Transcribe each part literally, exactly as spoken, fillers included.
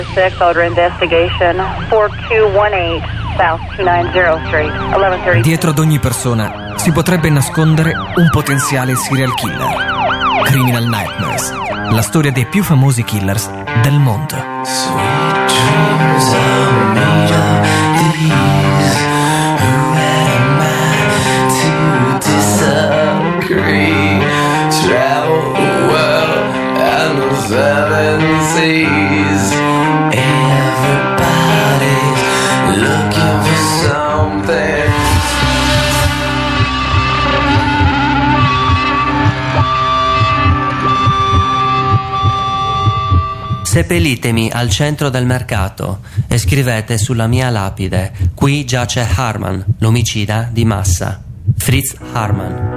six, order investigation, four two one eight South two ninety Street, eleven thirty. Dietro ad ogni persona si potrebbe nascondere un potenziale serial killer. Criminal Nightmares, la storia dei più famosi killers del mondo. Sweet dreams are made of these. Who am I to disagree? Travel the world and the seven seas. Everybody's looking for something. Seppellitemi al centro del mercato e scrivete sulla mia lapide: qui giace Harman, l'omicida di massa. Fritz Harman.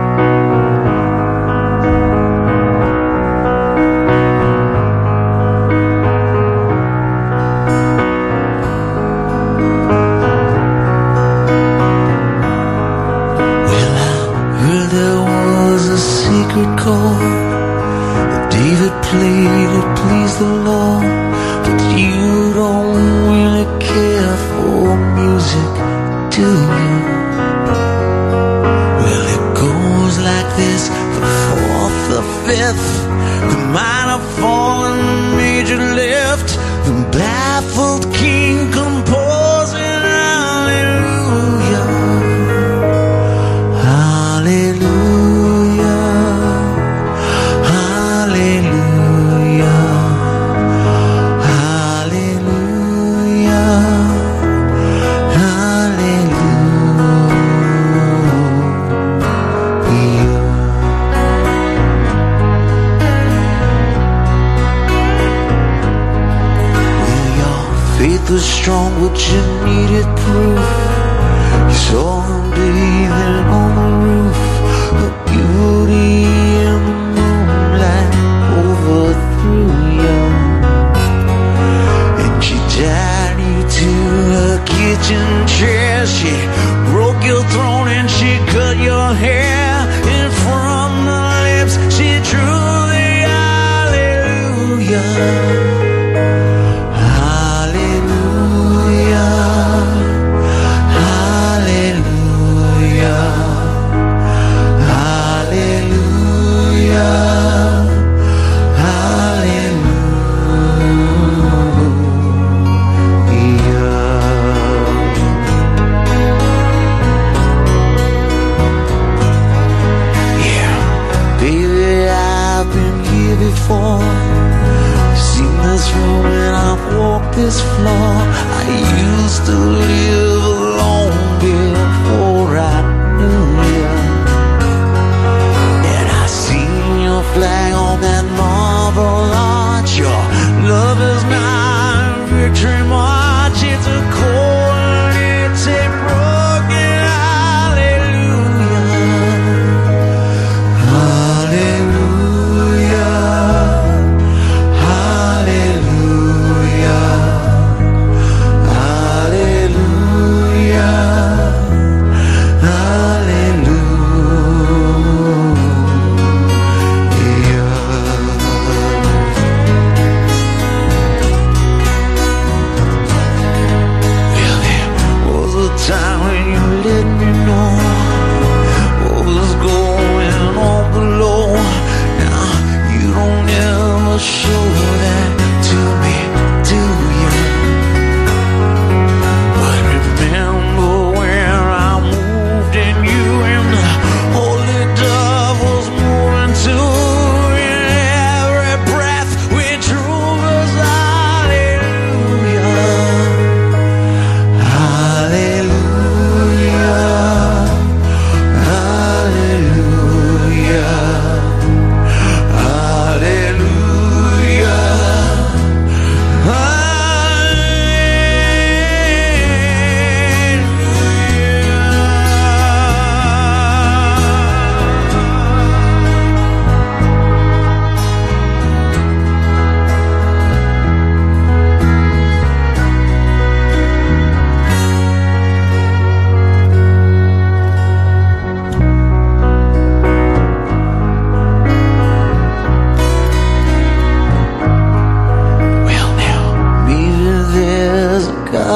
Well, I heard there was a secret chord that David played to please the Lord, but you don't really care for music, do you? Well, it goes like this: the fourth, the fifth, the minor fall and the major lift, the baffled king composing hallelujah, hallelujah, hallelujah, hallelujah, faith was strong, but you needed proof. You saw him bathing on the roof. The beauty in the moonlight overthrew you, and she tied you to her kitchen chair. She broke your throne and she cut your hair, and from the lips she drew the hallelujah. This floor, I used to live alone before I knew you, and I seen your flag on that marble arch. Your love is my victory march. It's a chord, it's a broken hallelujah, hallelujah, hallelujah. Hallelujah.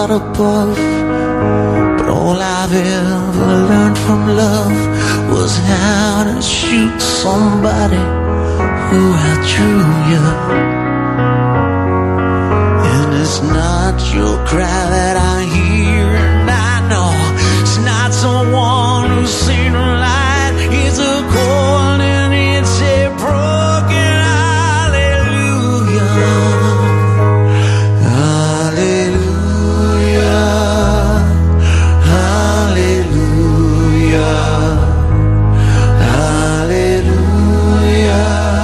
God above. But all I've ever learned from love was how to shoot somebody who outdrew you. And it's not your cry that I hear, and I know it's not someone who's seen a light. It's a chord and it's a broken hallelujah. Hallelujah. Hallelujah. Hallelujah.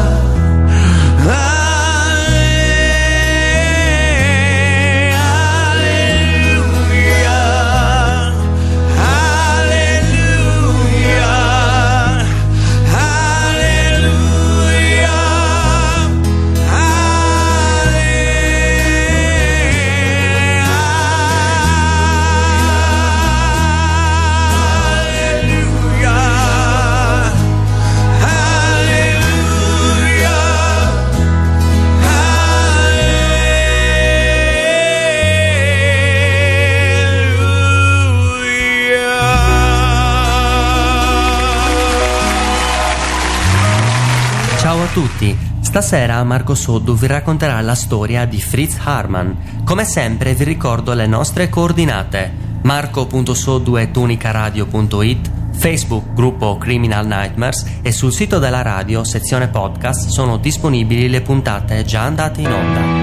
Tutti, stasera Marco Soddu vi racconterà la storia di Fritz Harman. Come sempre vi ricordo le nostre coordinate: marco punto soddu chiocciola tunicaradio punto it, Facebook gruppo Criminal Nightmares, e sul sito della radio sezione podcast sono disponibili le puntate già andate in onda.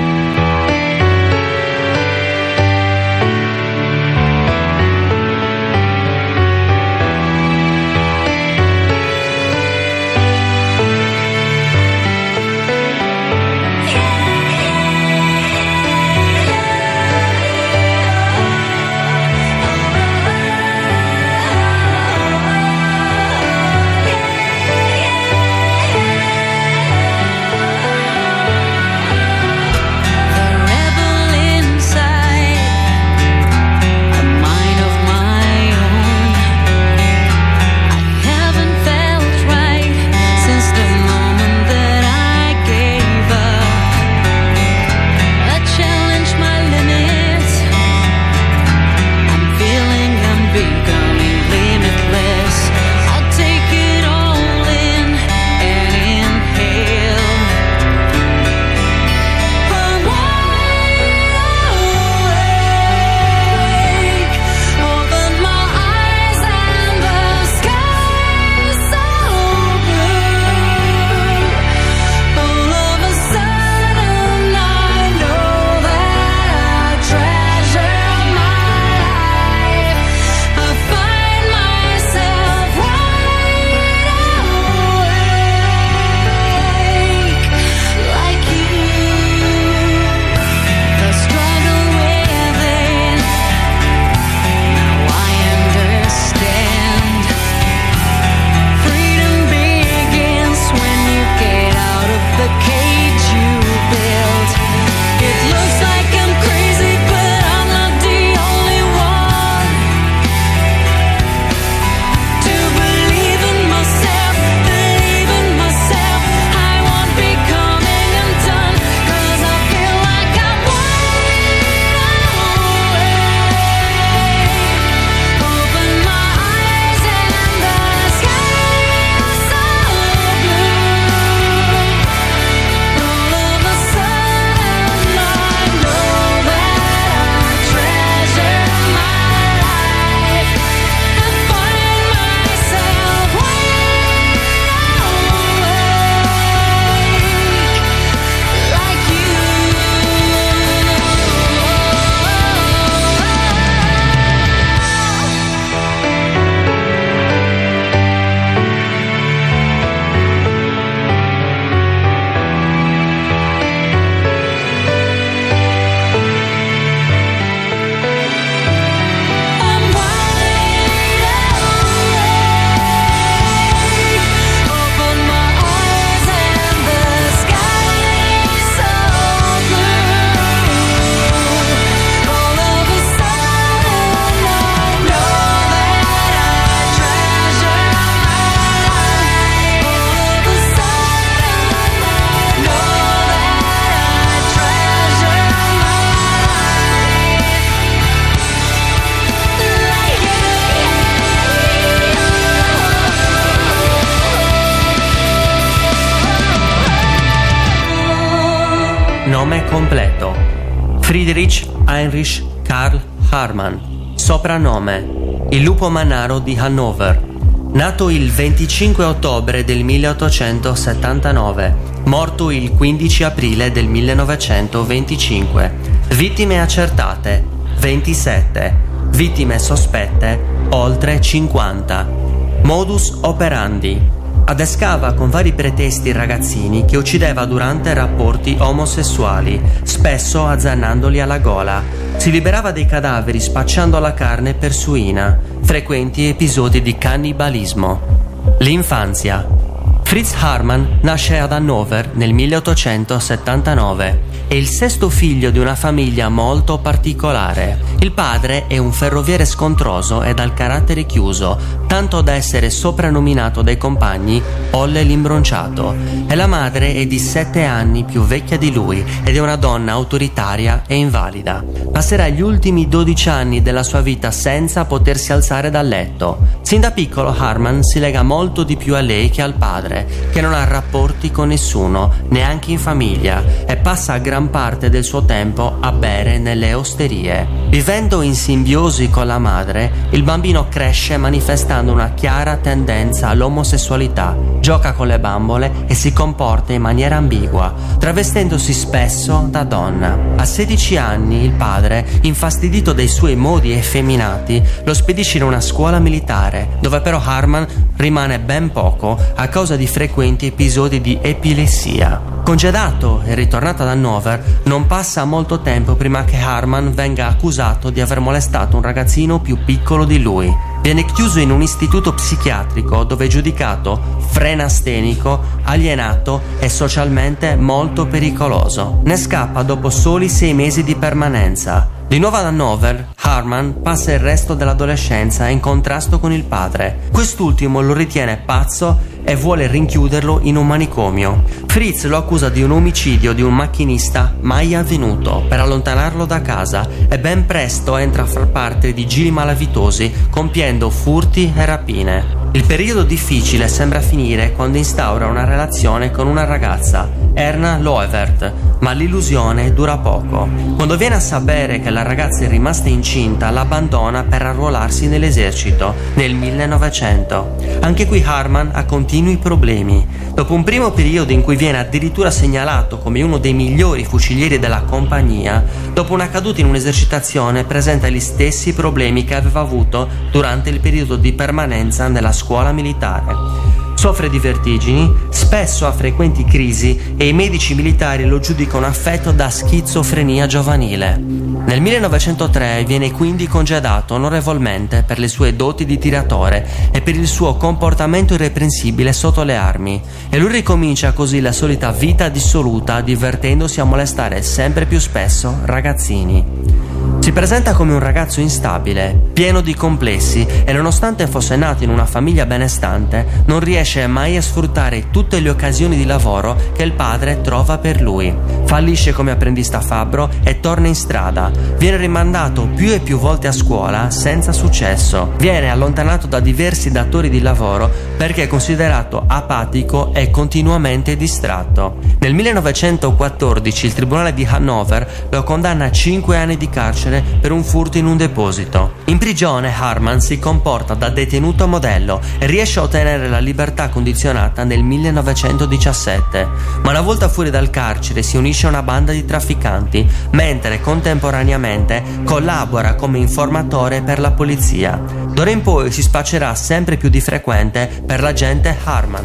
Friedrich Heinrich Karl Hartmann, soprannome il lupo mannaro di Hannover. Nato il venticinque ottobre del milleottocentosettantanove, morto il quindici aprile del millenovecentoventicinque. Vittime accertate ventisette, vittime sospette oltre cinquanta. Modus operandi: adescava con vari pretesti ragazzini che uccideva durante rapporti omosessuali, spesso azzannandoli alla gola. Si liberava dei cadaveri spacciando la carne per suina. Frequenti episodi di cannibalismo. L'infanzia. Fritz Hartmann nasce ad Hannover nel milleottocentosettantanove. È il sesto figlio di una famiglia molto particolare. Il padre è un ferroviere scontroso e dal carattere chiuso, tanto da essere soprannominato dai compagni Olle l'imbronciato, e la madre è di sette anni più vecchia di lui ed è una donna autoritaria e invalida. Passerà gli ultimi dodici anni della sua vita senza potersi alzare dal letto. Sin da piccolo Hartmann si lega molto di più a lei che al padre, che non ha rapporti con nessuno, neanche in famiglia, e passa gran parte del suo tempo a bere nelle osterie. Vivendo in simbiosi con la madre, il bambino cresce manifestando una chiara tendenza all'omosessualità, gioca con le bambole e si comporta in maniera ambigua, travestendosi spesso da donna. A sedici anni il padre, infastidito dai suoi modi effeminati, lo spedisce in una scuola militare, dove però Hartmann rimane ben poco a causa di frequenti episodi di epilessia. Congedato e ritornato ad Hannover, non passa molto tempo prima che Hartmann venga accusato di aver molestato un ragazzino più piccolo di lui. Viene chiuso in un istituto psichiatrico dove è giudicato frenastenico, alienato e socialmente molto pericoloso. Ne scappa dopo soli sei mesi di permanenza. Di nuovo ad Hannover, Hartmann passa il resto dell'adolescenza in contrasto con il padre. Quest'ultimo lo ritiene pazzo e vuole rinchiuderlo in un manicomio. Fritz lo accusa di un omicidio di un macchinista mai avvenuto per allontanarlo da casa e ben presto entra a far parte di giri malavitosi compiendo furti e rapine. Il periodo difficile sembra finire quando instaura una relazione con una ragazza, Erna Loevert, ma l'illusione dura poco. Quando viene a sapere che la ragazza è rimasta incinta, l'abbandona per arruolarsi nell'esercito nel millenovecento. Anche qui Hartmann ha continui problemi. Dopo un primo periodo in cui viene addirittura segnalato come uno dei migliori fucilieri della compagnia, dopo una caduta in un'esercitazione presenta gli stessi problemi che aveva avuto durante il periodo di permanenza nella scuola militare. Soffre di vertigini, spesso ha frequenti crisi e i medici militari lo giudicano affetto da schizofrenia giovanile. Nel millenovecentotre viene quindi congedato onorevolmente per le sue doti di tiratore e per il suo comportamento irreprensibile sotto le armi, e lui ricomincia così la solita vita dissoluta, divertendosi a molestare sempre più spesso ragazzini. Si presenta come un ragazzo instabile, pieno di complessi, e nonostante fosse nato in una famiglia benestante, non riesce mai a sfruttare tutte le occasioni di lavoro che il padre trova per lui. Fallisce come apprendista fabbro e torna in strada. Viene rimandato più e più volte a scuola senza successo. Viene allontanato da diversi datori di lavoro perché è considerato apatico e continuamente distratto. Nel millenovecentoquattordici il tribunale di Hannover lo condanna a cinque anni di carcere per un furto in un deposito. In prigione Hartmann si comporta da detenuto modello e riesce a ottenere la libertà condizionata nel millenovecentodiciassette, ma una volta fuori dal carcere si unisce a una banda di trafficanti, mentre contemporaneamente collabora come informatore per la polizia. D'ora in poi si spaccerà sempre più di frequente per l'agente Hartmann.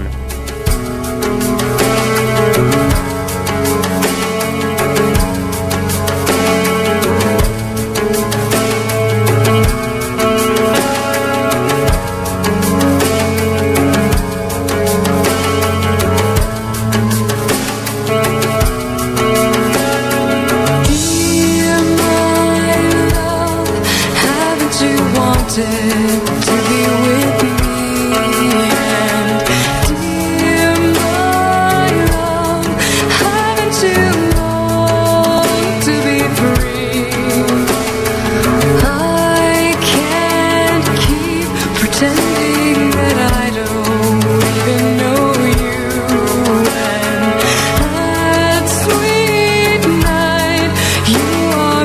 You are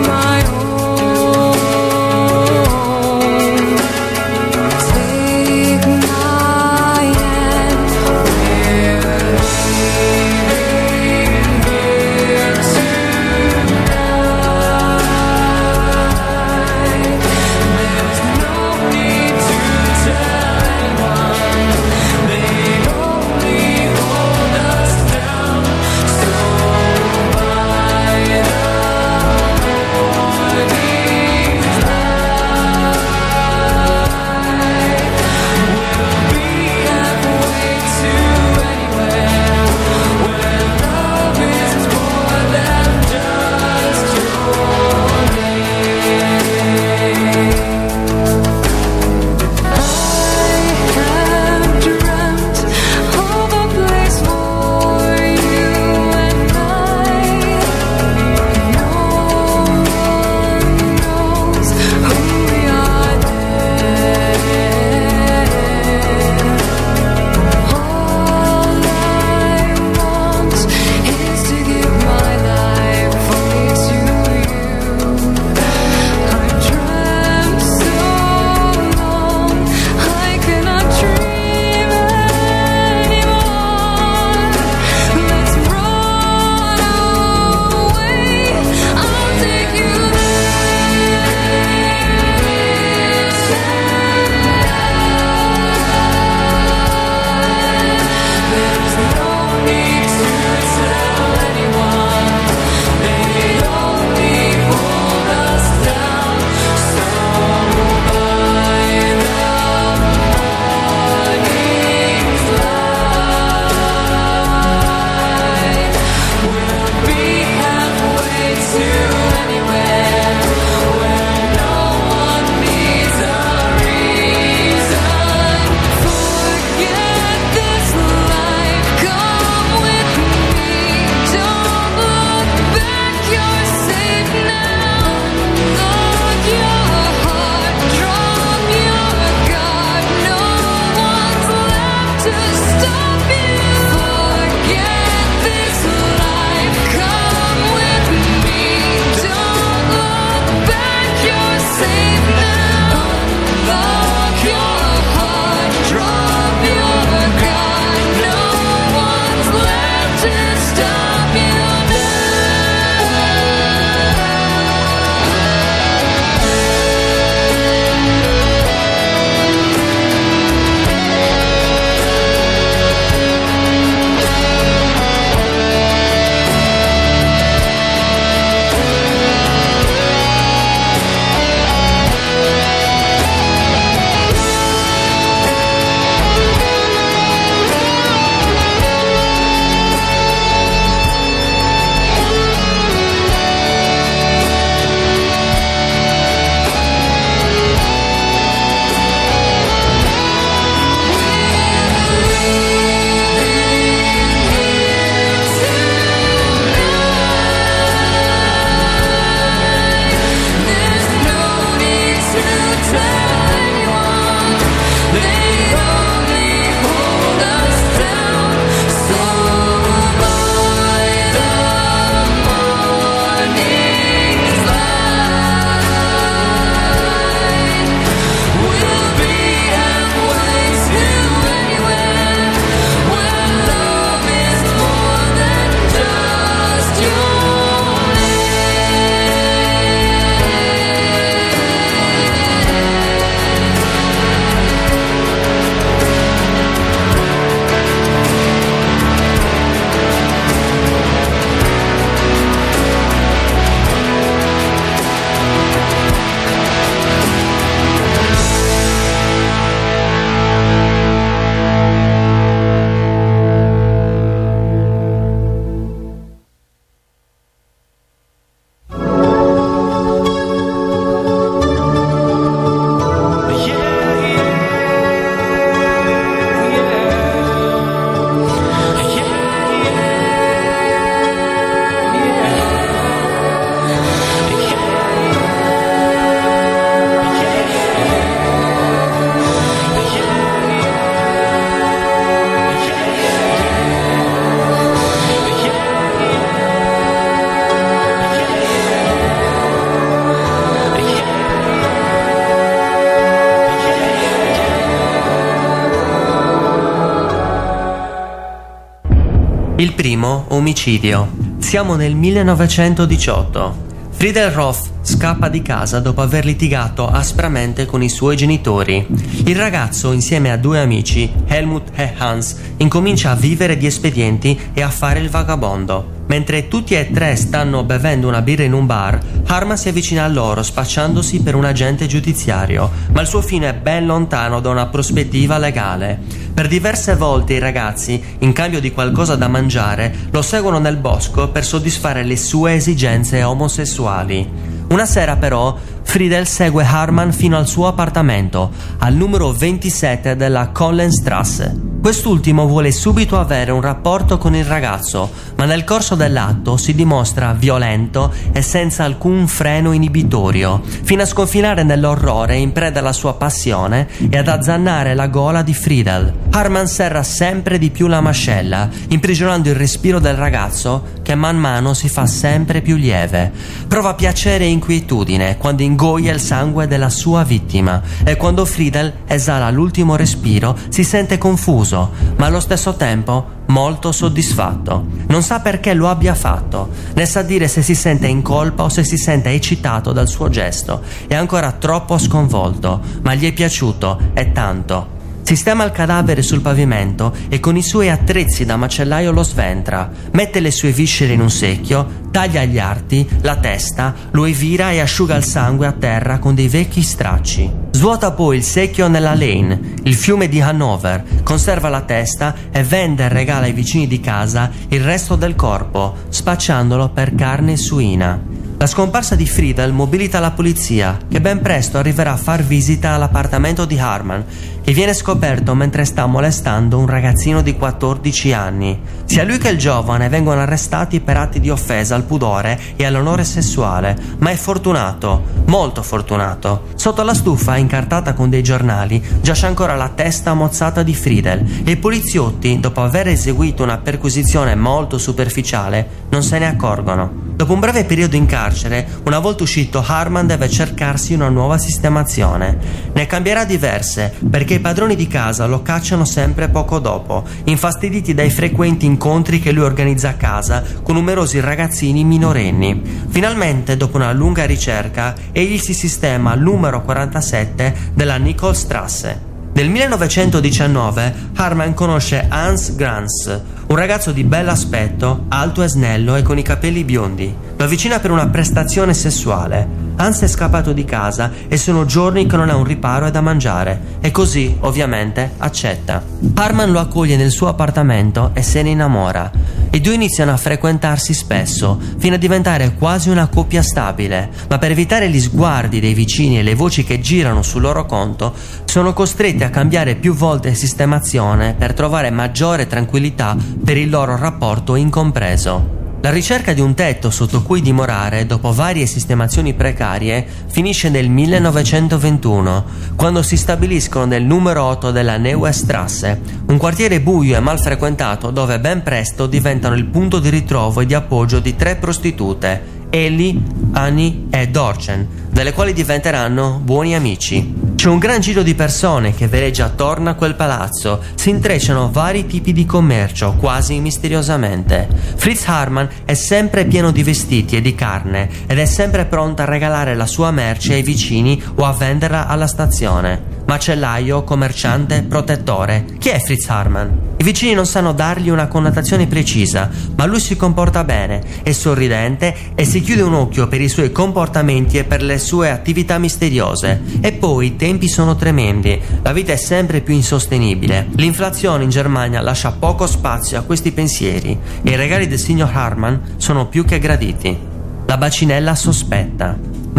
Il primo omicidio. Siamo nel millenovecentodiciotto. Friedel Roth scappa di casa dopo aver litigato aspramente con i suoi genitori. Il ragazzo, insieme a due amici, Helmut e Hans, incomincia a vivere di espedienti e a fare il vagabondo. Mentre tutti e tre stanno bevendo una birra in un bar, Harman si avvicina a loro spacciandosi per un agente giudiziario, ma il suo fine è ben lontano da una prospettiva legale. Per diverse volte i ragazzi, in cambio di qualcosa da mangiare, lo seguono nel bosco per soddisfare le sue esigenze omosessuali. Una sera però Friedel segue Harman fino al suo appartamento, al numero ventisette della Kollenstrasse. Quest'ultimo vuole subito avere un rapporto con il ragazzo, ma nel corso dell'atto si dimostra violento e senza alcun freno inibitorio, fino a sconfinare nell'orrore in preda alla sua passione e ad azzannare la gola di Friedel. Harman serra sempre di più la mascella, imprigionando il respiro del ragazzo che man mano si fa sempre più lieve. Prova piacere e inquietudine quando ingoia il sangue della sua vittima e quando Friedel esala l'ultimo respiro si sente confuso, ma allo stesso tempo molto soddisfatto. Non sa perché lo abbia fatto, né sa dire se si sente in colpa o se si sente eccitato dal suo gesto. È ancora troppo sconvolto, ma gli è piaciuto e tanto. Sistema il cadavere sul pavimento e con i suoi attrezzi da macellaio lo sventra, mette le sue viscere in un secchio, taglia gli arti, la testa, lo evira e asciuga il sangue a terra con dei vecchi stracci. Svuota poi il secchio nella Leine, il fiume di Hannover, conserva la testa e vende e regala ai vicini di casa il resto del corpo, spacciandolo per carne suina. La scomparsa di Friedel mobilita la polizia, che ben presto arriverà a far visita all'appartamento di Harman, che viene scoperto mentre sta molestando un ragazzino di quattordici anni. Sia lui che il giovane vengono arrestati per atti di offesa al pudore e all'onore sessuale, ma è fortunato, molto fortunato. Sotto la stufa, incartata con dei giornali, giace ancora la testa mozzata di Friedel e i poliziotti, dopo aver eseguito una perquisizione molto superficiale, non se ne accorgono. Dopo un breve periodo in carcere, una volta uscito, Harman deve cercarsi una nuova sistemazione. Ne cambierà diverse, perché i padroni di casa lo cacciano sempre poco dopo, infastiditi dai frequenti incontri che lui organizza a casa con numerosi ragazzini minorenni. Finalmente, dopo una lunga ricerca, egli si sistema al numero quarantasette della Nikolstrasse. Nel millenovecentodiciannove Harman conosce Hans Grans, un ragazzo di bell'aspetto, alto e snello e con i capelli biondi. Lo avvicina per una prestazione sessuale. Hans è scappato di casa e sono giorni che non ha un riparo e da mangiare, e così, ovviamente, accetta. Harman lo accoglie nel suo appartamento e se ne innamora. I due iniziano a frequentarsi spesso, fino a diventare quasi una coppia stabile, ma per evitare gli sguardi dei vicini e le voci che girano sul loro conto, sono costretti a cambiare più volte sistemazione per trovare maggiore tranquillità per il loro rapporto incompreso. La ricerca di un tetto sotto cui dimorare, dopo varie sistemazioni precarie, finisce nel millenovecentoventuno, quando si stabiliscono nel numero otto della Neue Strasse, un quartiere buio e mal frequentato dove ben presto diventano il punto di ritrovo e di appoggio di tre prostitute, Ellie, Annie e Dorchen, delle quali diventeranno buoni amici. C'è un gran giro di persone che veleggia attorno a quel palazzo, si intrecciano vari tipi di commercio, quasi misteriosamente. Fritz Harman è sempre pieno di vestiti e di carne ed è sempre pronto a regalare la sua merce ai vicini o a venderla alla stazione. Macellaio, commerciante, protettore. Chi è Fritz Harman? I vicini non sanno dargli una connotazione precisa, ma lui si comporta bene, è sorridente e si chiude un occhio per i suoi comportamenti e per le sue attività misteriose. E poi i tempi sono tremendi, la vita è sempre più insostenibile. L'inflazione in Germania lascia poco spazio a questi pensieri e i regali del signor Harman sono più che graditi. La bacinella sospetta.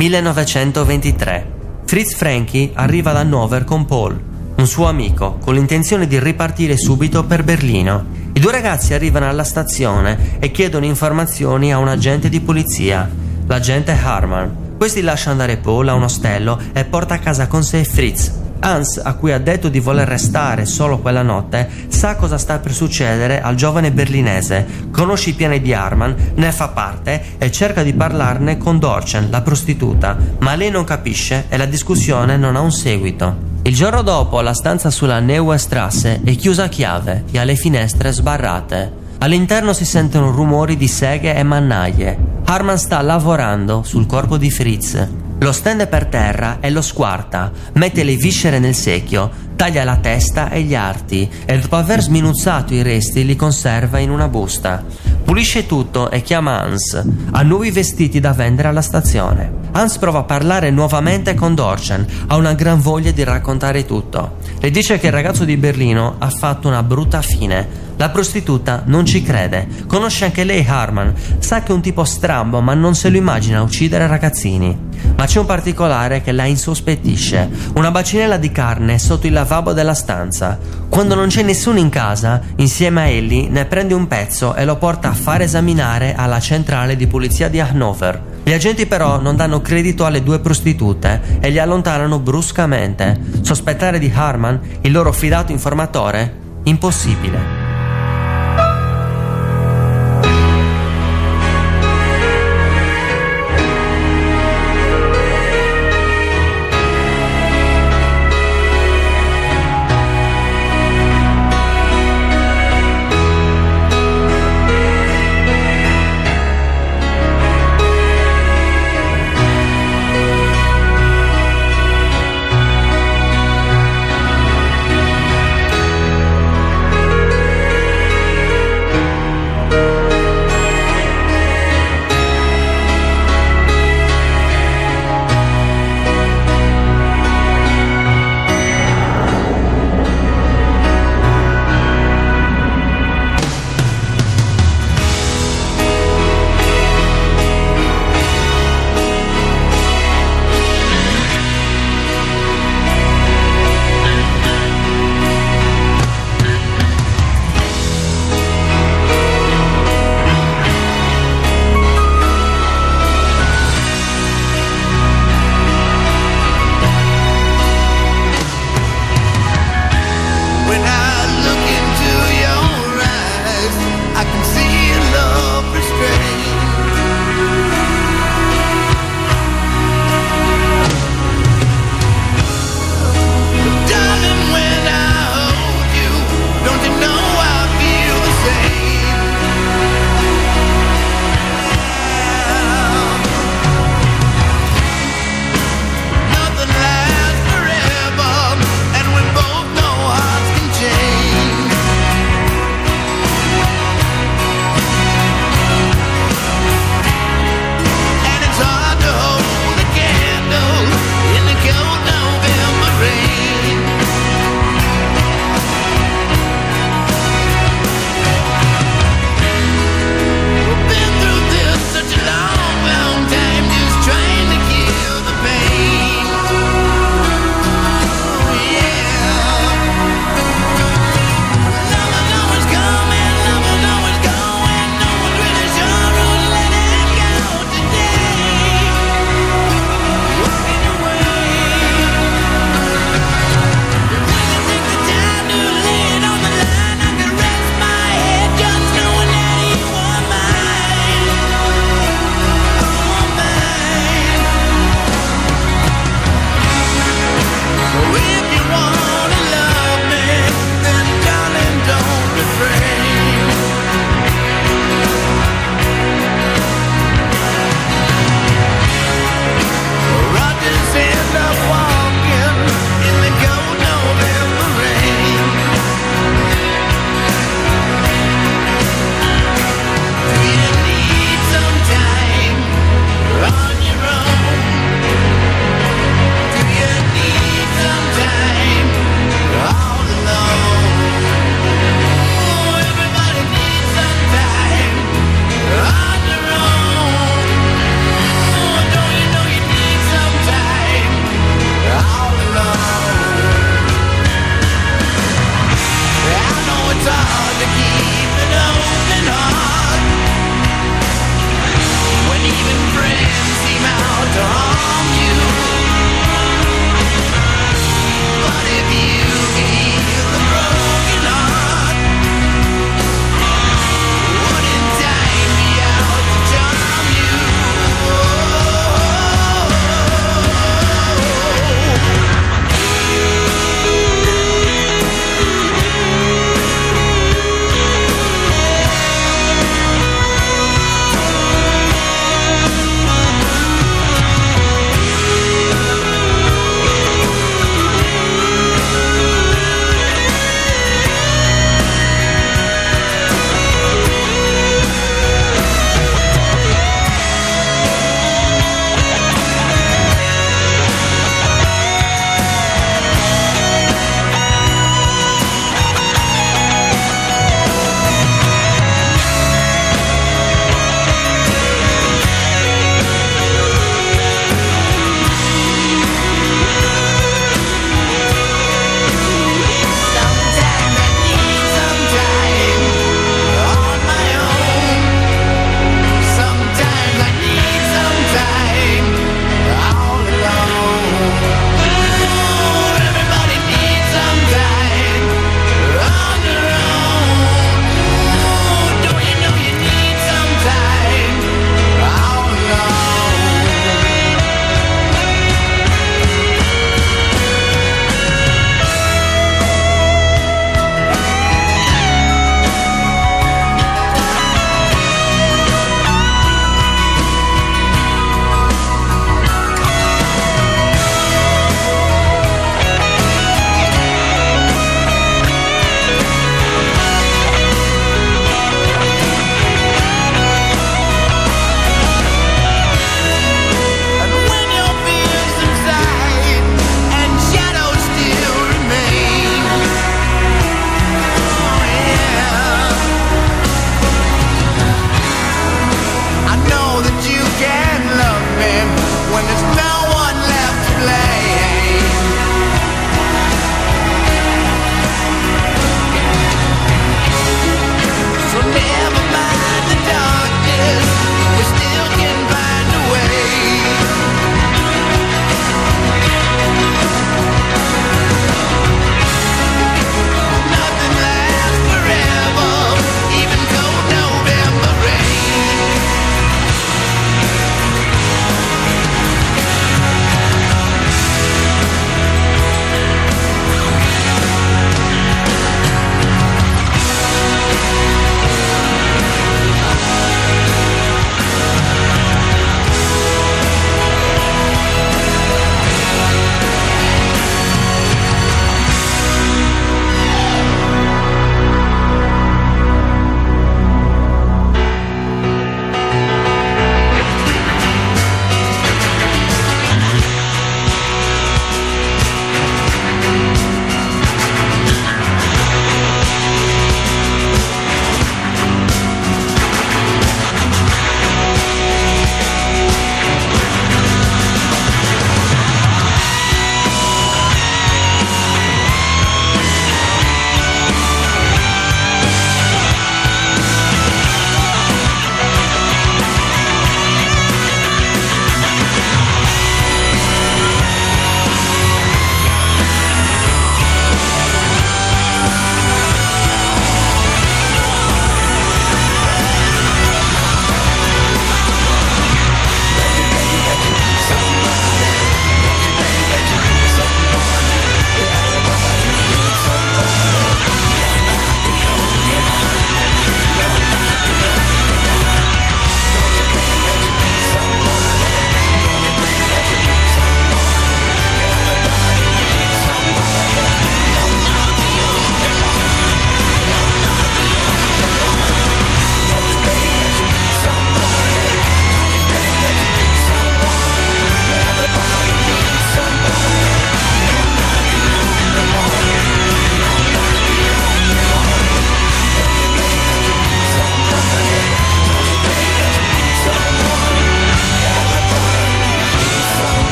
millenovecentoventitré. Fritz Frankie arriva ad Hannover con Paul, un suo amico, con l'intenzione di ripartire subito per Berlino. I due ragazzi arrivano alla stazione e chiedono informazioni a un agente di polizia, l'agente Harman. Questi lascia andare Paul a un ostello e porta a casa con sé Fritz. Hans, a cui ha detto di voler restare solo quella notte, sa cosa sta per succedere al giovane berlinese, conosce i piani di Harman, ne fa parte e cerca di parlarne con Dorchen, la prostituta, ma lei non capisce e la discussione non ha un seguito. Il giorno dopo la stanza sulla Neue Strasse è chiusa a chiave e ha le finestre sbarrate. All'interno si sentono rumori di seghe e mannaie. Harman sta lavorando sul corpo di Fritz. Lo stende per terra e lo squarta, mette le viscere nel secchio, taglia la testa e gli arti e dopo aver sminuzzato i resti li conserva in una busta. Pulisce tutto e chiama Hans. Ha nuovi vestiti da vendere alla stazione. Hans prova a parlare nuovamente con Dorchen, ha una gran voglia di raccontare tutto. Le dice che il ragazzo di Berlino ha fatto una brutta fine. La prostituta non ci crede, conosce anche lei Harman, sa che è un tipo strambo ma non se lo immagina uccidere ragazzini. Ma c'è un particolare che la insospettisce, una bacinella di carne sotto il lavabo della stanza. Quando non c'è nessuno in casa, insieme a Ellie ne prende un pezzo e lo porta a far esaminare alla centrale di polizia di Hannover. Gli agenti però non danno credito alle due prostitute e li allontanano bruscamente. Sospettare di Harman, il loro fidato informatore? Impossibile.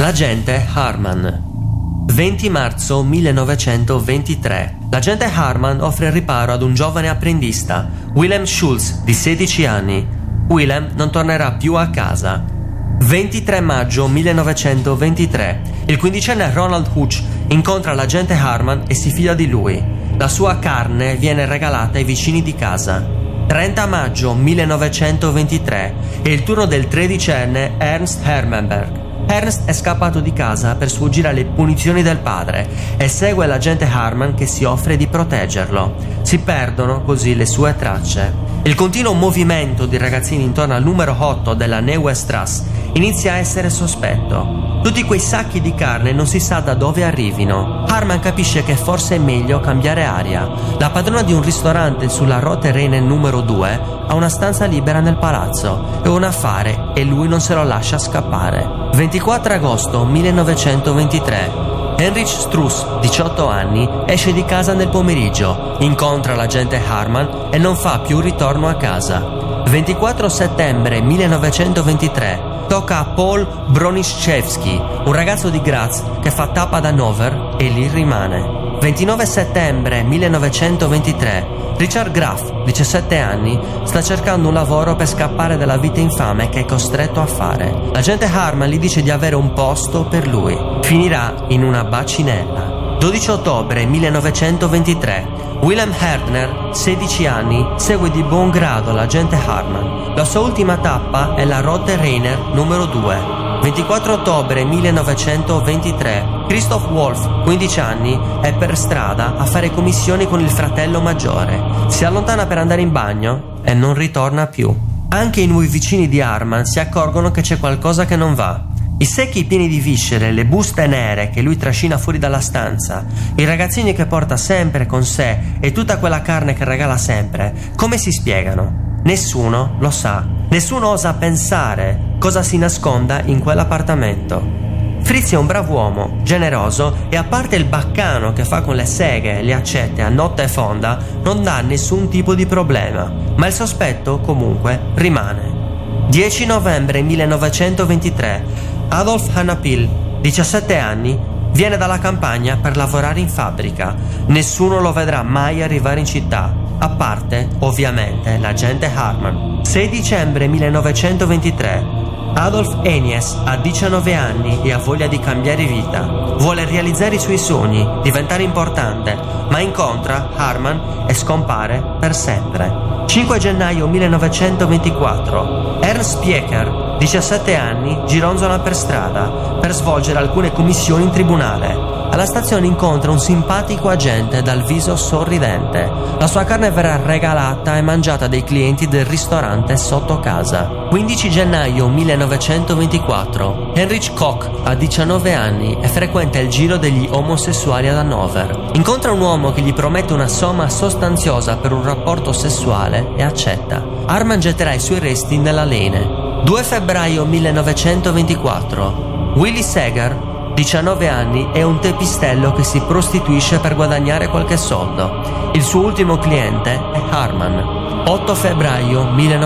L'agente Harman. venti marzo millenovecentoventitré. L'agente Harman offre riparo ad un giovane apprendista, Wilhelm Schulz, di sedici anni. Wilhelm non tornerà più a casa. ventitré maggio millenovecentoventitré. Il quindicenne Ronald Hutch incontra l'agente Harman e si fida di lui. La sua carne viene regalata ai vicini di casa. trenta maggio millenovecentoventitré. È il turno del tredicenne Ernst Hermanberg. Ernst è scappato di casa per sfuggire alle punizioni del padre e segue l'agente Harman che si offre di proteggerlo. Si perdono così le sue tracce. Il continuo movimento di ragazzini intorno al numero otto della Neue Strasse inizia a essere sospetto. Tutti quei sacchi di carne non si sa da dove arrivino. Harman capisce che forse è meglio cambiare aria. La padrona di un ristorante sulla Rote Reine numero due ha una stanza libera nel palazzo. È un affare e lui non se lo lascia scappare. ventiquattro agosto millenovecentoventitré. Heinrich Struss, diciotto anni, esce di casa nel pomeriggio, incontra l'agente Harman e non fa più ritorno a casa. ventiquattro settembre millenovecentoventitré. Tocca a Paul Broniszewski, un ragazzo di Graz che fa tappa ad Hannover e lì rimane. ventinove settembre millenovecentoventitré. Richard Graf, diciassette anni, sta cercando un lavoro per scappare dalla vita infame che è costretto a fare. L'agente Harman gli dice di avere un posto per lui. Finirà in una bacinella. dodici ottobre millenovecentoventitré. Wilhelm Hertner, sedici anni, segue di buon grado l'agente Harman. La sua ultima tappa è la Rote Reiner numero due. ventiquattro ottobre millenovecentoventitré. Christoph Wolf, quindici anni, è per strada a fare commissioni con il fratello maggiore. Si allontana per andare in bagno e non ritorna più. Anche i nuovi vicini di Harman si accorgono che c'è qualcosa che non va. I secchi pieni di viscere, le buste nere che lui trascina fuori dalla stanza, i ragazzini che porta sempre con sé e tutta quella carne che regala sempre, come si spiegano? Nessuno lo sa. Nessuno osa pensare cosa si nasconda in quell'appartamento. Fritz è un bravo uomo, generoso e a parte il baccano che fa con le seghe e le accette a notte fonda, non dà nessun tipo di problema. Ma il sospetto, comunque, rimane. dieci novembre millenovecentoventitré. Adolf Hanapil, diciassette anni, viene dalla campagna per lavorare in fabbrica. Nessuno lo vedrà mai arrivare in città, a parte, ovviamente, l'agente Harman. sei dicembre millenovecentoventitré. Adolf Enies ha diciannove anni e ha voglia di cambiare vita. Vuole realizzare i suoi sogni, diventare importante, ma incontra Harman e scompare per sempre. cinque gennaio millenovecentoventiquattro. Ernst Pieker, diciassette anni, gironzola per strada per svolgere alcune commissioni in tribunale. Alla stazione incontra un simpatico agente dal viso sorridente. La sua carne verrà regalata e mangiata dai clienti del ristorante sotto casa. quindici gennaio millenovecentoventiquattro. Heinrich Koch ha diciannove anni e frequenta il giro degli omosessuali ad Hannover. Incontra un uomo che gli promette una somma sostanziosa per un rapporto sessuale e accetta. Harman getterà i suoi resti nella Lene. due febbraio millenovecentoventiquattro. Willy Seger, diciannove anni, è un teppistello che si prostituisce per guadagnare qualche soldo. Il suo ultimo cliente è Harman. otto febbraio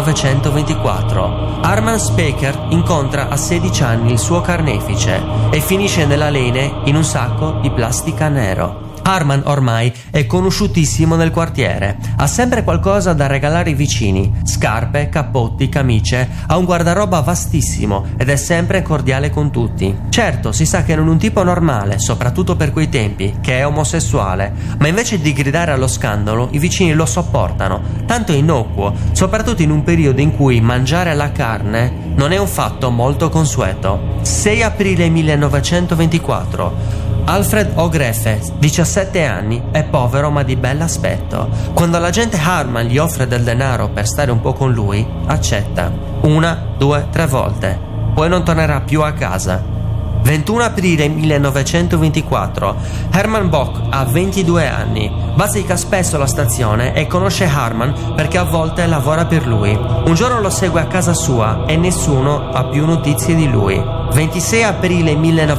millenovecentoventiquattro. Harman Speker incontra a sedici anni il suo carnefice e finisce nella Lene in un sacco di plastica nero. Harman ormai è conosciutissimo nel quartiere, ha sempre qualcosa da regalare ai vicini, scarpe, cappotti, camicie, ha un guardaroba vastissimo ed è sempre cordiale con tutti. Certo, si sa che non è un tipo normale, soprattutto per quei tempi, che è omosessuale, ma invece di gridare allo scandalo, i vicini lo sopportano, tanto è innocuo, soprattutto in un periodo in cui mangiare la carne non è un fatto molto consueto. sei aprile millenovecentoventiquattro. Alfred Ogrefe, diciassette anni, è povero ma di bell'aspetto. Quando l'agente Harman gli offre del denaro per stare un po' con lui, accetta. Una, due, tre volte. Poi non tornerà più a casa. ventuno aprile millenovecentoventiquattro. Hermann Bock ha ventidue anni. Bazzica spesso alla stazione e conosce Harman perché a volte lavora per lui. Un giorno lo segue a casa sua e nessuno ha più notizie di lui. ventisei aprile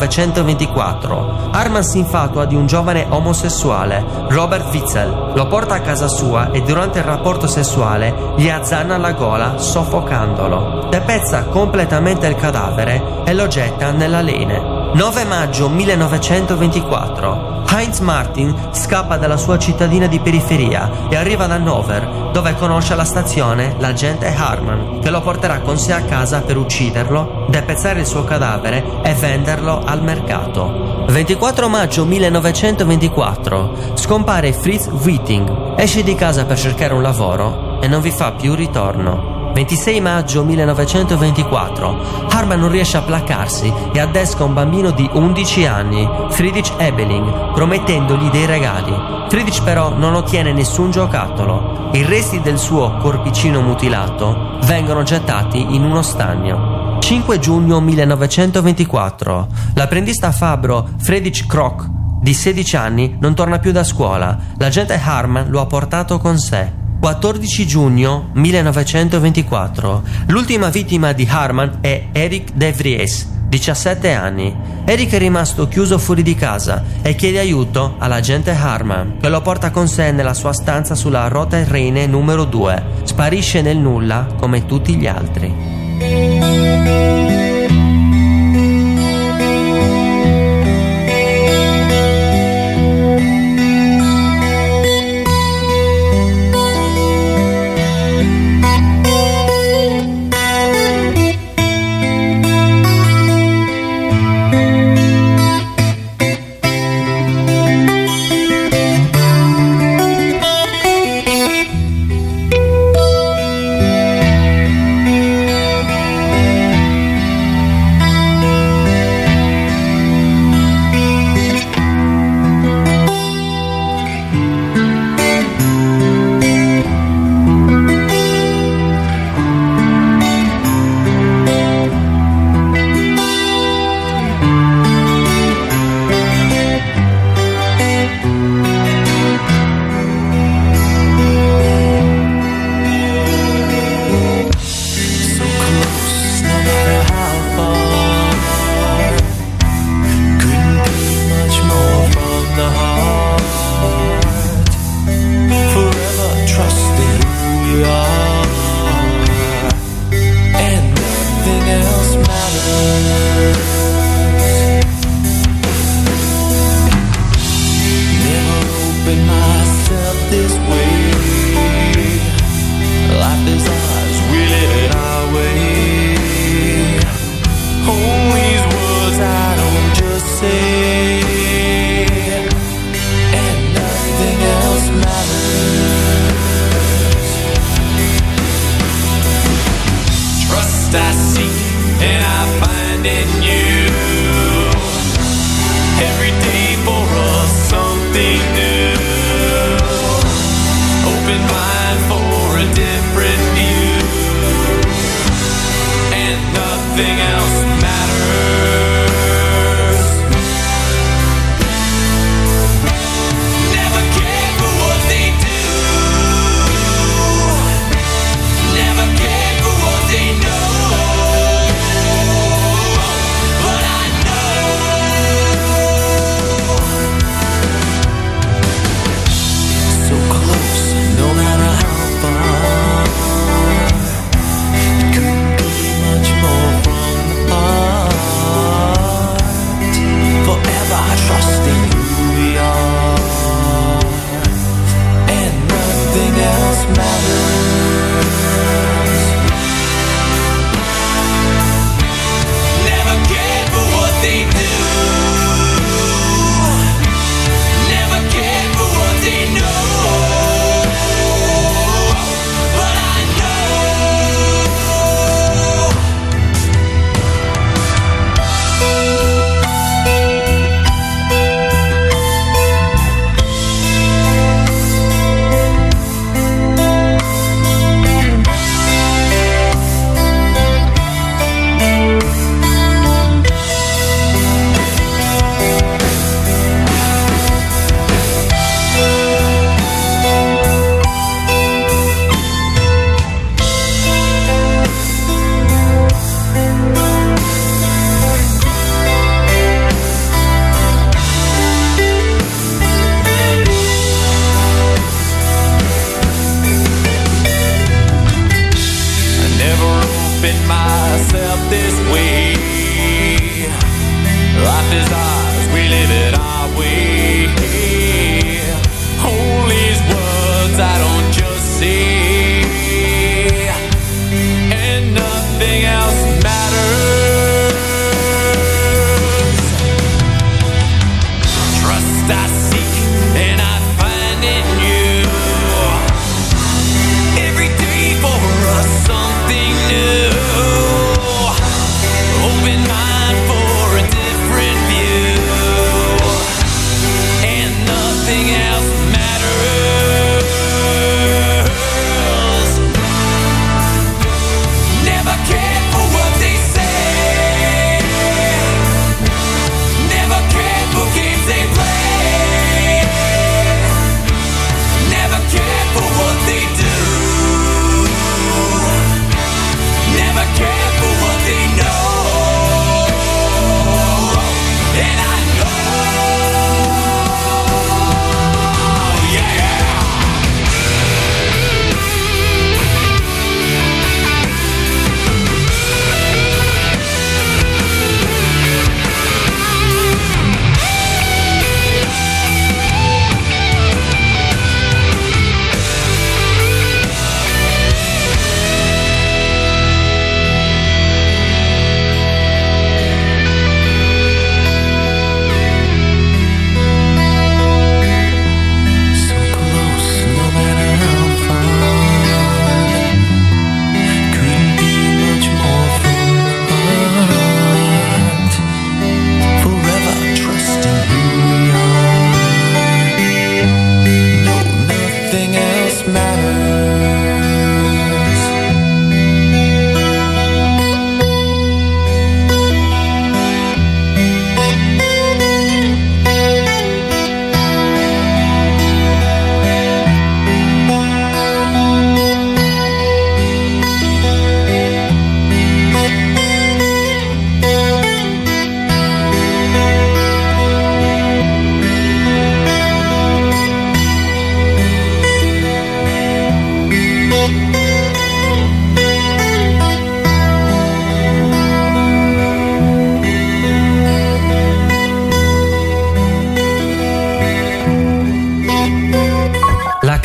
millenovecentoventiquattro. Harman si infatua di un giovane omosessuale, Robert Witzel. Lo porta a casa sua e durante il rapporto sessuale gli azzanna la gola soffocandolo. Depezza completamente il cadavere e lo getta nella Lene. nove maggio millenovecentoventiquattro. Heinz Martin scappa dalla sua cittadina di periferia e arriva ad Hannover, dove conosce alla stazione l'agente Harman, che lo porterà con sé a casa per ucciderlo, depezzare il suo cadavere e venderlo al mercato. ventiquattro maggio millenovecentoventiquattro. Scompare Fritz Witting, esce di casa per cercare un lavoro e non vi fa più ritorno. ventisei maggio millenovecentoventiquattro. Harman non riesce a placarsi e addesca un bambino di undici anni, Friedrich Ebeling, promettendogli dei regali. Friedrich però non ottiene nessun giocattolo. I resti del suo corpicino mutilato vengono gettati in uno stagno. cinque giugno millenovecentoventiquattro. L'apprendista fabbro Friedrich Krock, di sedici anni, non torna più da scuola. L'agente Harman lo ha portato con sé. quattordici giugno millenovecentoventiquattro. L'ultima vittima di Harman è Eric De Vries, diciassette anni. Eric è rimasto chiuso fuori di casa e chiede aiuto all'agente Harman, che lo porta con sé nella sua stanza sulla Rote Reine numero due. Sparisce nel nulla come tutti gli altri.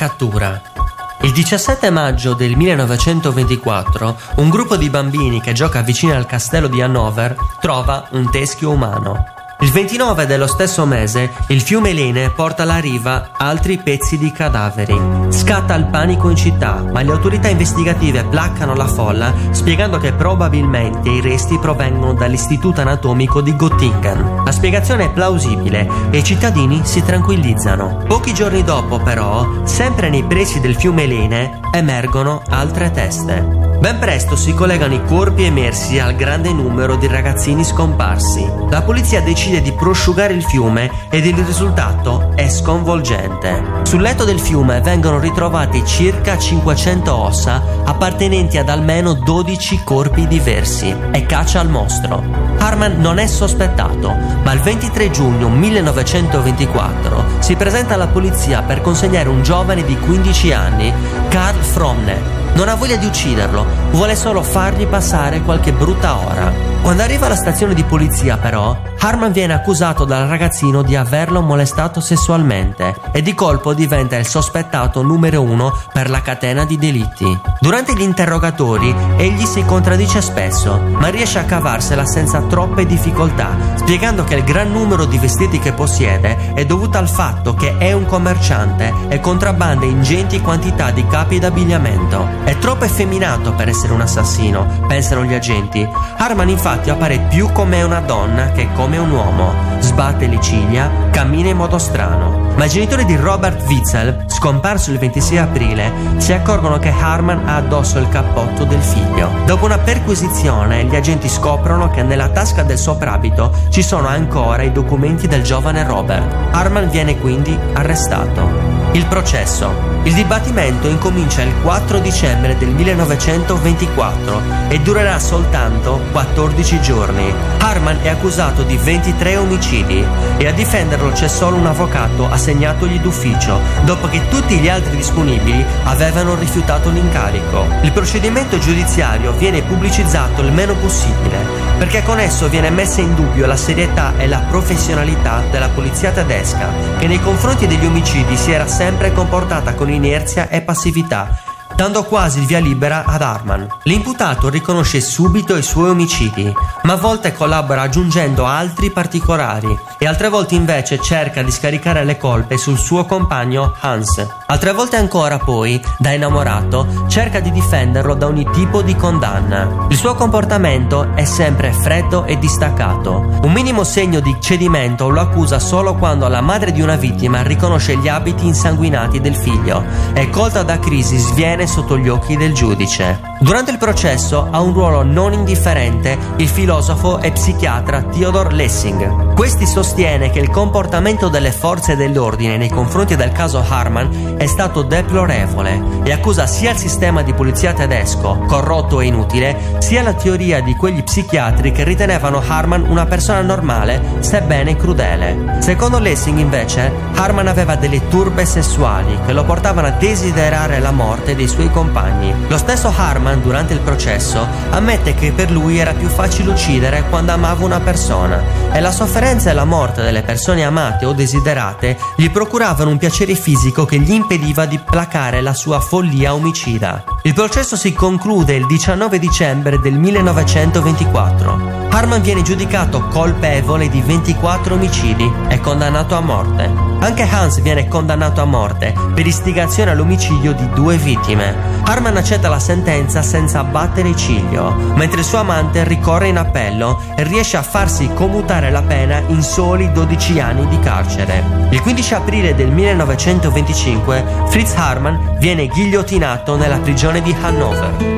cattura. Il diciassette maggio del millenovecentoventiquattro, un gruppo di bambini che gioca vicino al castello di Hannover trova un teschio umano. Il ventinove dello stesso mese, il fiume Lene porta alla riva altri pezzi di cadaveri. Scatta il panico in città, ma le autorità investigative placano la folla, spiegando che probabilmente i resti provengono dall'istituto anatomico di Göttingen. La spiegazione è plausibile e i cittadini si tranquillizzano. Pochi giorni dopo, però, sempre nei pressi del fiume Lene, emergono altre teste. Ben presto si collegano i corpi emersi al grande numero di ragazzini scomparsi. La polizia decide di prosciugare il fiume ed il risultato è sconvolgente. Sul letto del fiume vengono ritrovati circa cinquecento ossa appartenenti ad almeno dodici corpi diversi e caccia al mostro. Harman non è sospettato, ma il ventitré giugno millenovecentoventiquattro si presenta alla polizia per consegnare un giovane di quindici anni, Karl Fromne. Non ha voglia di ucciderlo, vuole solo fargli passare qualche brutta ora. Quando arriva alla stazione di polizia, però, Harman viene accusato dal ragazzino di averlo molestato sessualmente e di colpo diventa il sospettato numero uno per la catena di delitti. Durante gli interrogatori, egli si contraddice spesso, ma riesce a cavarsela senza troppe difficoltà, spiegando che il gran numero di vestiti che possiede è dovuto al fatto che è un commerciante e contrabbanda ingenti quantità di capi d'abbigliamento. È troppo effeminato per essere un assassino, pensano gli agenti. Harman infatti appare più come una donna che come un uomo. Sbatte le ciglia, cammina in modo strano. Ma i genitori di Robert Witzel, scomparso il ventisei aprile, si accorgono che Harman ha addosso il cappotto del figlio. Dopo una perquisizione, gli agenti scoprono che nella tasca del soprabito ci sono ancora i documenti del giovane Robert. Harman viene quindi arrestato. Il processo. Il dibattimento incomincia il quattro dicembre del millenovecentoventiquattro e durerà soltanto quattordici giorni. Harman è accusato di ventitré omicidi e a difenderlo c'è solo un avvocato assegnatogli d'ufficio, dopo che tutti gli altri disponibili avevano rifiutato l'incarico. Il procedimento giudiziario viene pubblicizzato il meno possibile, perché con esso viene messa in dubbio la serietà e la professionalità della polizia tedesca, che nei confronti degli omicidi si era sempre comportata con inerzia e passività, dando quasi il via libera ad Harman. L'imputato riconosce subito i suoi omicidi, ma a volte collabora aggiungendo altri particolari e altre volte invece cerca di scaricare le colpe sul suo compagno Hans. Altre volte ancora poi, da innamorato, cerca di difenderlo da ogni tipo di condanna. Il suo comportamento è sempre freddo e distaccato. Un minimo segno di cedimento lo accusa solo quando la madre di una vittima riconosce gli abiti insanguinati del figlio e, colta da crisi, sviene sotto gli occhi del giudice. Durante il processo ha un ruolo non indifferente il filosofo e psichiatra Theodor Lessing. Questi sostiene che il comportamento delle forze dell'ordine nei confronti del caso Harman è stato deplorevole e accusa sia il sistema di polizia tedesco, corrotto e inutile, sia la teoria di quegli psichiatri che ritenevano Harman una persona normale, sebbene crudele. Secondo Lessing, invece, Harman aveva delle turbe sessuali che lo portavano a desiderare la morte dei suoi compagni. Lo stesso Harman, durante il processo, ammette che per lui era più facile uccidere quando amava una persona e la sofferenza e la morte delle persone amate o desiderate gli procuravano un piacere fisico che gli impediva di placare la sua follia omicida. Il processo si conclude il diciannove dicembre del millenovecentoventiquattro. Harman viene giudicato colpevole di ventiquattro omicidi e condannato a morte. Anche Hans viene condannato a morte per istigazione all'omicidio di due vittime. Harman accetta la sentenza senza abbattere il ciglio, mentre il suo amante ricorre in appello e riesce a farsi commutare la pena in soli dodici anni di carcere. Il quindici aprile del millenovecentoventicinque Fritz Harman viene ghigliottinato nella prigione di Hannover.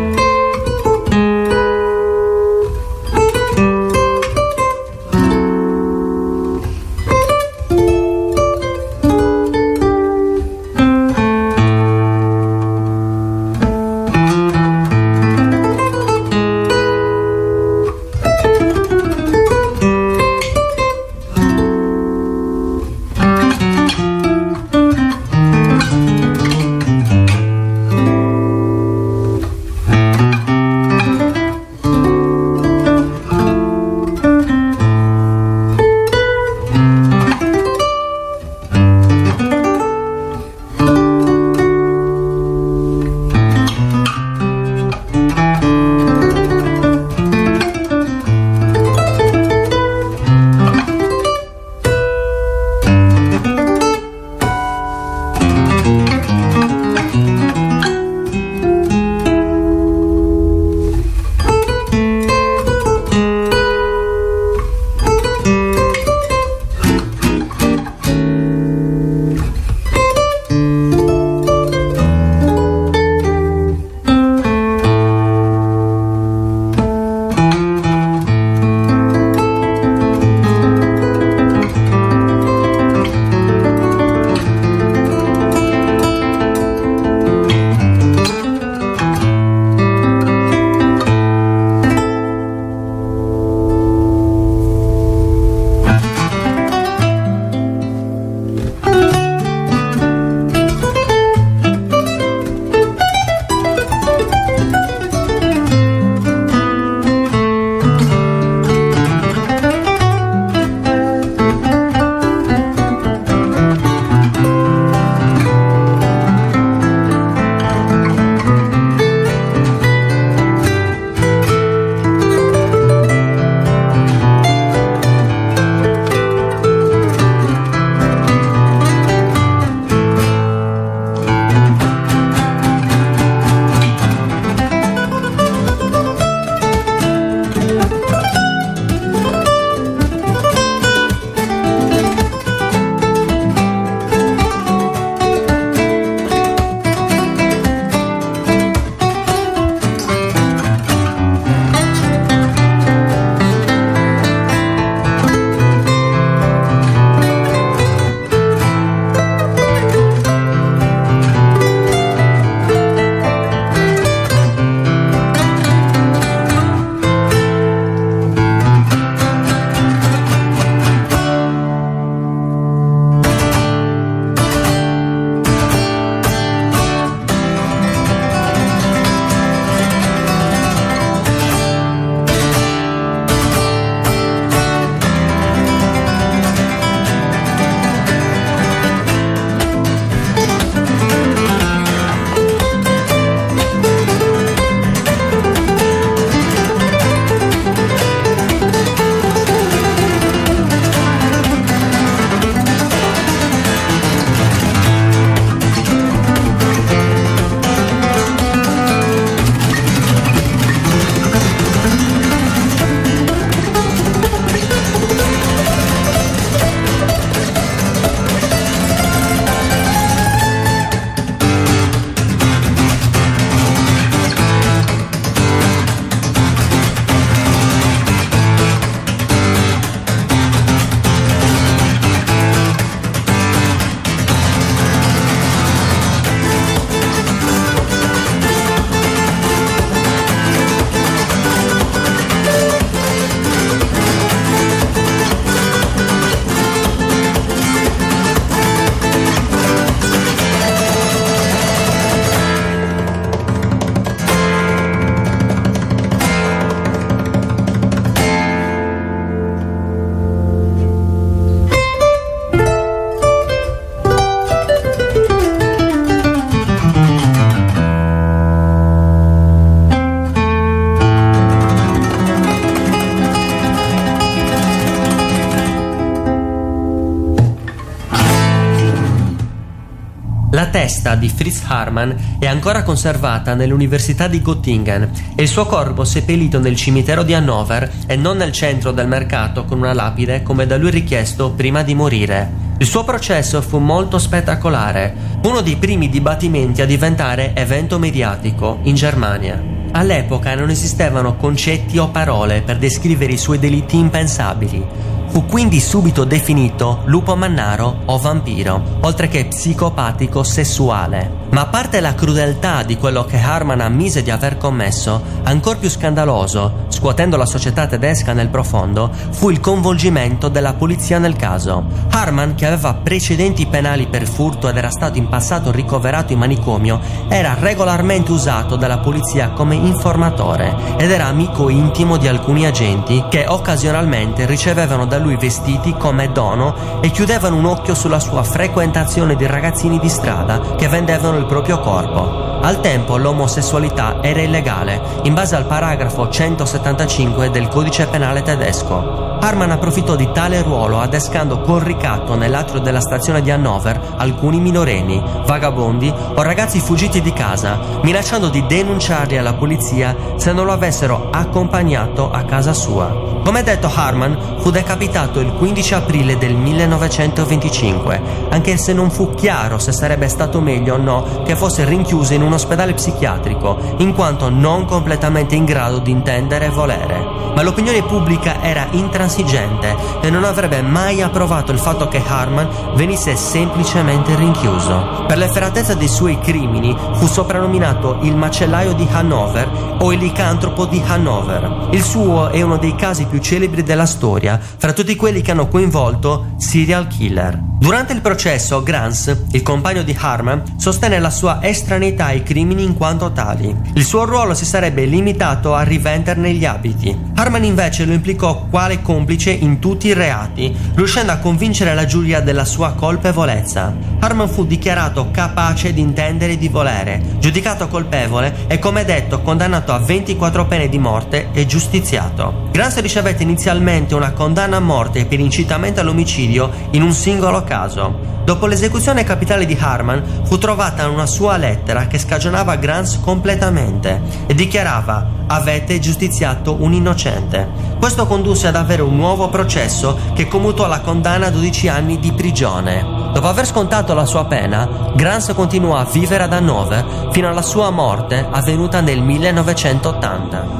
testa di Fritz Haarmann è ancora conservata nell'Università di Göttingen e il suo corpo seppellito nel cimitero di Hannover e non nel centro del mercato con una lapide come da lui richiesto prima di morire. Il suo processo fu molto spettacolare, uno dei primi dibattimenti a diventare evento mediatico in Germania. All'epoca non esistevano concetti o parole per descrivere i suoi delitti impensabili. Fu quindi subito definito lupo mannaro o vampiro, oltre che psicopatico sessuale. Ma a parte la crudeltà di quello che Haarmann ammise di aver commesso, ancor più scandaloso, scuotendo la società tedesca nel profondo, fu il coinvolgimento della polizia nel caso. Haarmann, che aveva precedenti penali per furto ed era stato in passato ricoverato in manicomio, era regolarmente usato dalla polizia come informatore ed era amico intimo di alcuni agenti che occasionalmente ricevevano da lui vestiti come dono e chiudevano un occhio sulla sua frequentazione di ragazzini di strada che vendevano il proprio corpo. Al tempo l'omosessualità era illegale, in base al paragrafo centosettantacinque del codice penale tedesco. Haarmann approfittò di tale ruolo adescando con ricatto nell'atrio della stazione di Hannover alcuni minorenni, vagabondi o ragazzi fuggiti di casa, minacciando di denunciarli alla polizia se non lo avessero accompagnato a casa sua. Come detto, Haarmann fu decapitato il quindici aprile del millenovecentoventicinque, anche se non fu chiaro se sarebbe stato meglio o no che fosse rinchiuso in un ospedale psichiatrico, in quanto non completamente in grado di intendere e volere. Ma l'opinione pubblica era intransigente e non avrebbe mai approvato il fatto che Haarmann venisse semplicemente rinchiuso. Per l'efferatezza dei suoi crimini fu soprannominato il macellaio di Hannover o il licantropo di Hannover. Il suo è uno dei casi più celebri della storia, fra tutti quelli che hanno coinvolto serial killer. Durante il processo, Grans, il compagno di Haarmann, sostenne la sua estraneità ai crimini in quanto tali. Il suo ruolo si sarebbe limitato a rivenderne gli abiti. Haarmann invece lo implicò quale complice in tutti i reati, riuscendo a convincere la giuria della sua colpevolezza. Haarmann fu dichiarato capace di intendere e di volere, giudicato colpevole e, come detto, condannato a ventiquattro pene di morte e giustiziato. Grans ricevette inizialmente una condanna a morte per incitamento all'omicidio in un singolo caso. Dopo l'esecuzione capitale di Haarmann fu trovata una sua lettera che scagionava Grans completamente e dichiarava: avete giustiziato un innocente. Questo condusse ad avere un nuovo processo che commutò la condanna a dodici anni di prigione. Dopo aver scontato la sua pena, Grans continuò a vivere ad Hannover fino alla sua morte avvenuta nel millenovecentottanta.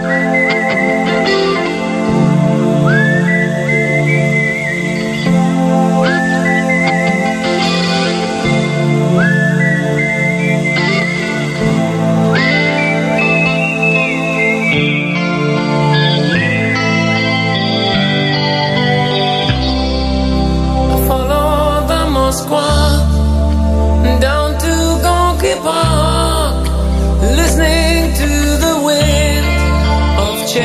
Down to Gonky Park, listening to the wind of change.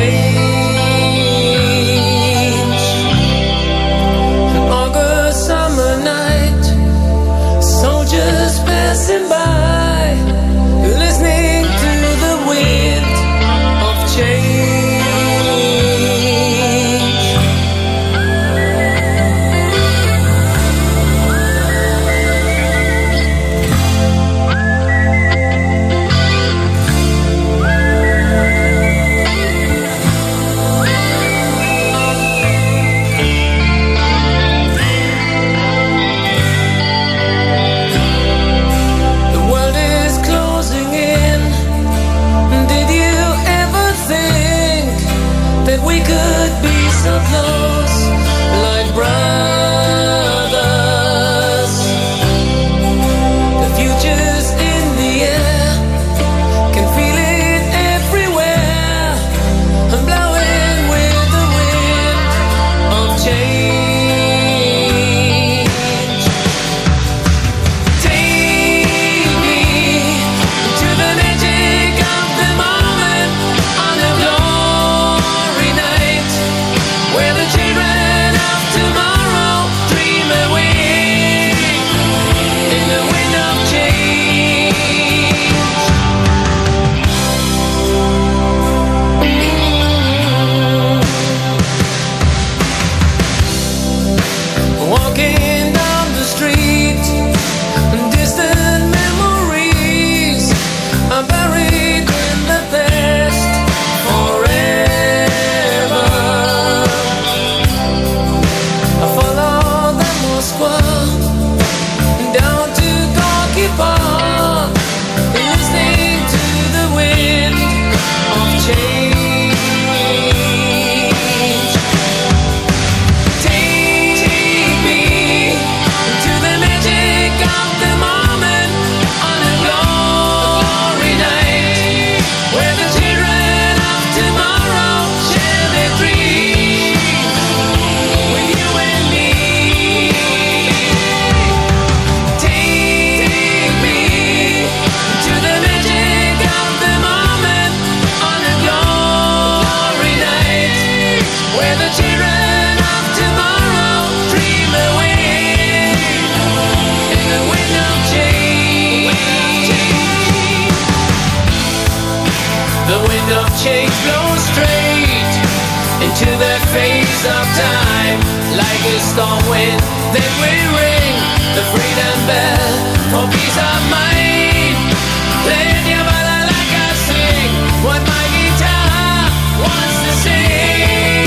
change flows straight into the face of time. Like a storm wind, then we ring the freedom bell for peace of mind. Playing your ballad like I sing what my guitar wants to sing.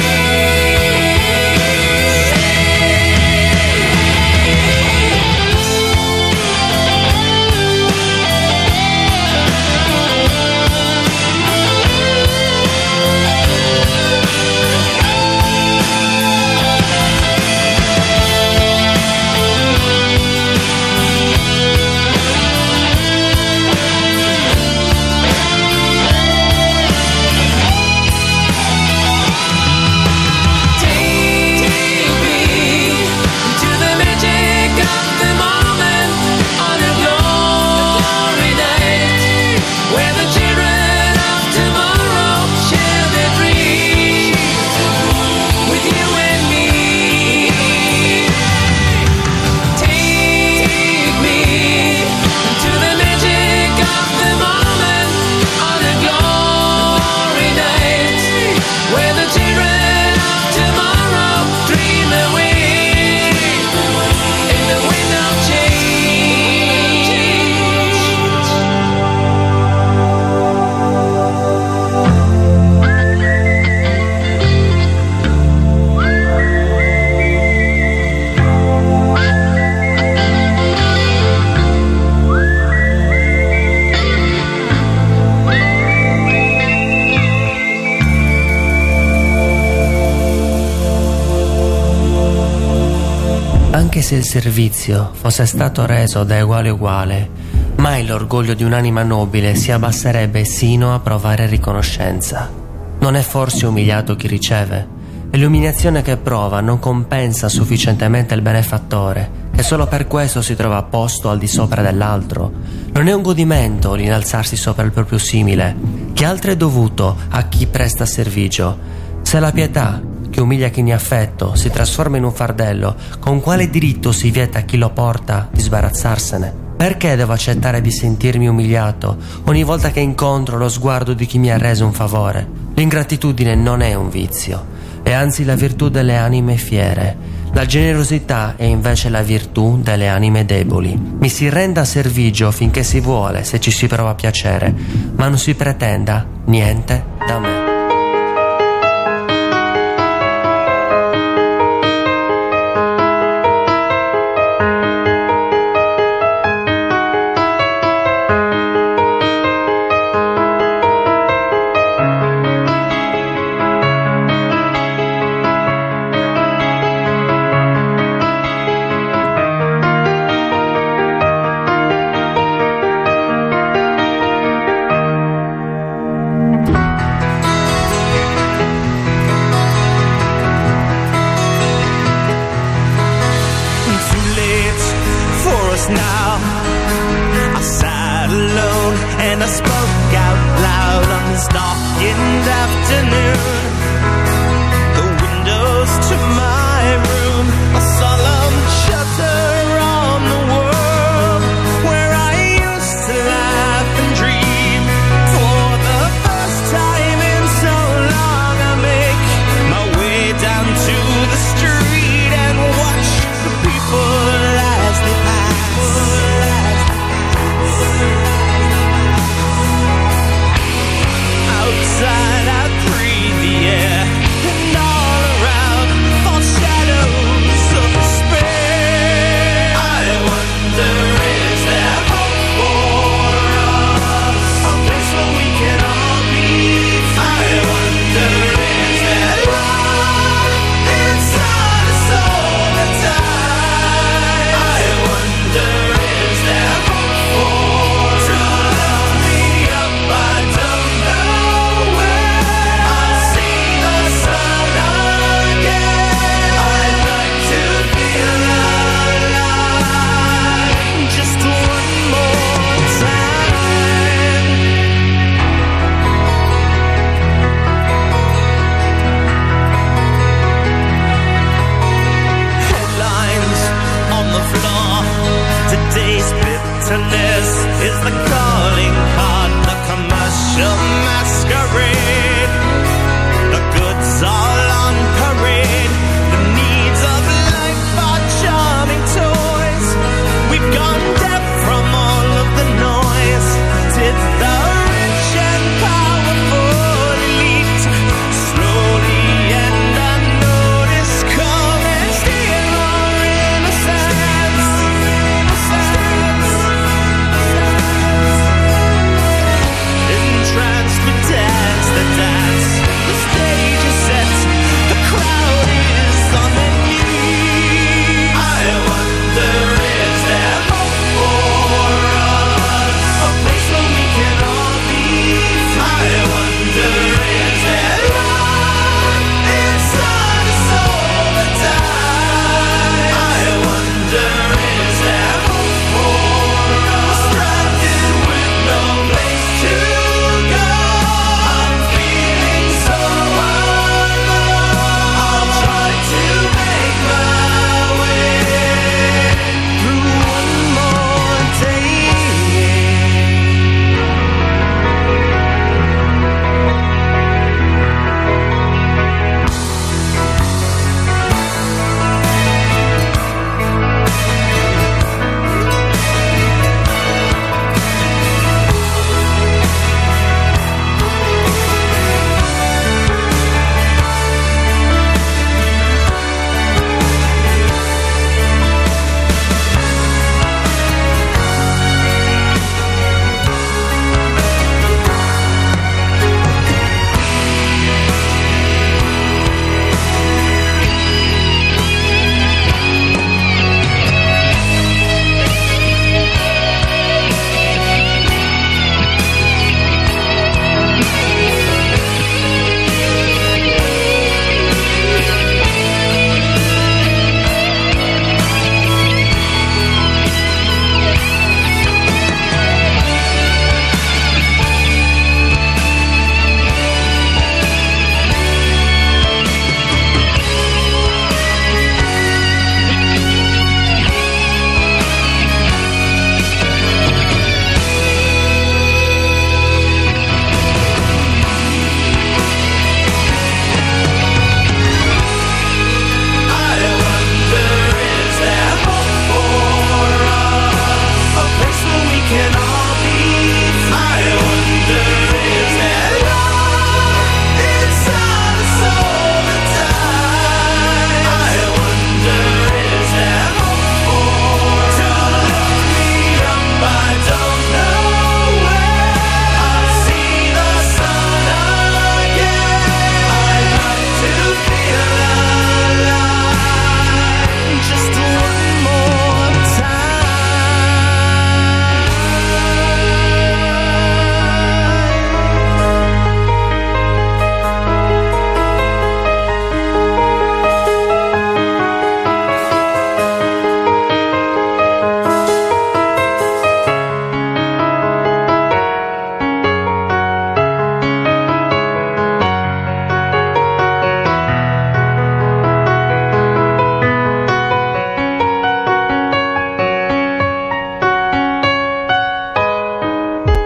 Anche se il servizio fosse stato reso da uguale a uguale, mai l'orgoglio di un'anima nobile si abbasserebbe sino a provare riconoscenza. Non è forse umiliato chi riceve? E l'umiliazione che prova non compensa sufficientemente il benefattore, che solo per questo si trova posto al di sopra dell'altro. Non è un godimento l'innalzarsi sopra il proprio simile, che altro è dovuto a chi presta servigio. Se la pietà, che umilia chi ne ha affetto, si trasforma in un fardello, con quale diritto si vieta a chi lo porta di sbarazzarsene? Perché devo accettare di sentirmi umiliato ogni volta che incontro lo sguardo di chi mi ha reso un favore? L'ingratitudine non è un vizio, è anzi la virtù delle anime fiere. La generosità è invece la virtù delle anime deboli. Mi si renda servigio finché si vuole, se ci si prova piacere, ma non si pretenda niente da me.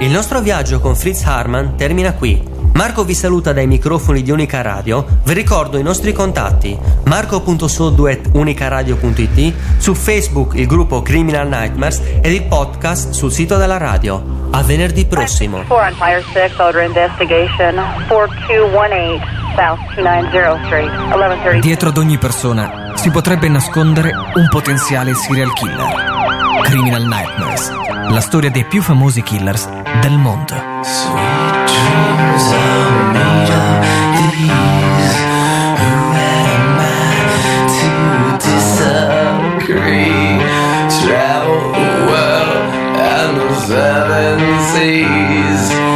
Il nostro viaggio con Fritz Harman termina qui. Marco vi saluta dai microfoni di Unica Radio. Vi ricordo i nostri contatti: marco punto soddu at unicaradio punto it, su Facebook il gruppo Criminal Nightmares ed il podcast sul sito della radio. A venerdì prossimo. four on Fire six, order investigation, four two one eight South two ninety Street, eleven thirty. Dietro ad ogni persona si potrebbe nascondere un potenziale serial killer. Criminal Nightmares, la storia dei più famosi killers del mondo. Sweet dreams are made of these. Who am I to disagree? Travel the world and the seven seas.